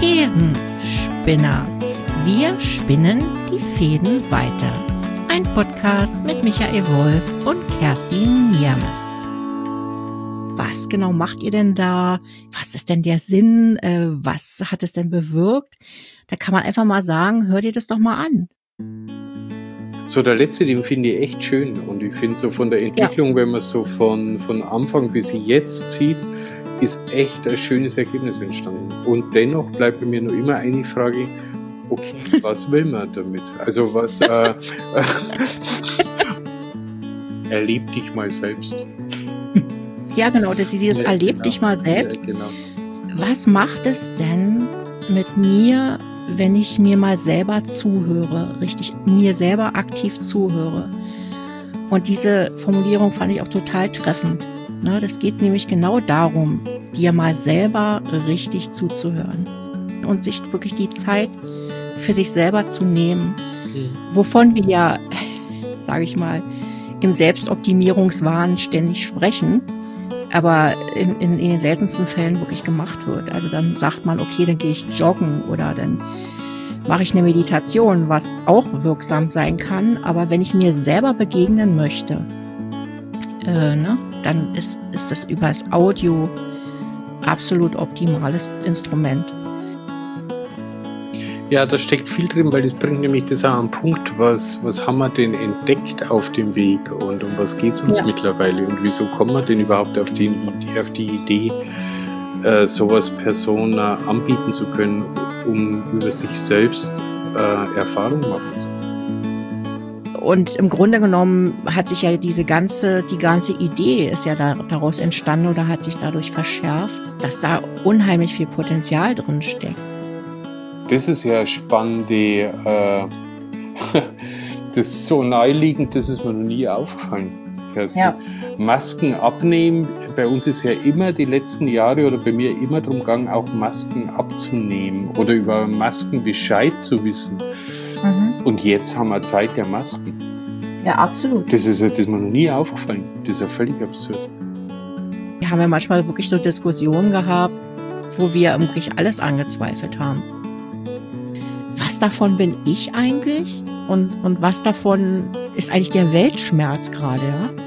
Thesenspinner. Wir spinnen die Fäden weiter. Ein Podcast mit Michael Wolf und Kerstin Niermes. Was genau macht ihr denn da? Was ist denn der Sinn? Was hat es denn bewirkt? Da kann man einfach mal sagen, hör dir das doch mal an. So der letzte, den finde ich echt schön. Und ich finde so von der Entwicklung, wenn man so von Anfang bis jetzt sieht, ist echt ein schönes Ergebnis entstanden. Und dennoch bleibt bei mir noch immer eine Frage, okay, was will man damit? Also was erleb dich mal selbst. Ja, genau, das ist dieses erleb dich mal selbst. Ja, genau. Was macht es denn mit mir, wenn ich mir mal selber zuhöre, richtig mir selber aktiv zuhöre? Und diese Formulierung fand ich auch total treffend. Ne, das geht nämlich genau darum, dir mal selber richtig zuzuhören und sich wirklich die Zeit für sich selber zu nehmen, wovon wir ja, sage ich mal, im Selbstoptimierungswahn ständig sprechen, aber in den seltensten Fällen wirklich gemacht wird. Also dann sagt man, okay, dann gehe ich joggen oder dann mache ich eine Meditation, was auch wirksam sein kann. Aber wenn ich mir selber begegnen möchte, dann ist das über das Audio absolut optimales Instrument. Ja, da steckt viel drin, weil das bringt nämlich das auch an den Punkt, was haben wir denn entdeckt auf dem Weg und um was geht es uns mittlerweile und wieso kommen wir denn überhaupt auf die Idee, sowas Personen anbieten zu können, um über sich selbst Erfahrung machen zu können. Und im Grunde genommen hat sich ja die ganze Idee ist ja daraus entstanden oder hat sich dadurch verschärft, dass da unheimlich viel Potenzial drin steckt. Das ist ja spannend, das ist so naheliegend, das ist mir noch nie aufgefallen. Ja. Masken abnehmen, bei uns ist ja immer die letzten Jahre oder bei mir immer darum gegangen, auch Masken abzunehmen oder über Masken Bescheid zu wissen. Und jetzt haben wir Zeit der Masken. Ja, absolut. Das ist mir noch nie aufgefallen. Das ist ja völlig absurd. Wir haben ja manchmal wirklich so Diskussionen gehabt, wo wir wirklich alles angezweifelt haben. Was davon bin ich eigentlich? Und was davon ist eigentlich der Weltschmerz gerade, ja?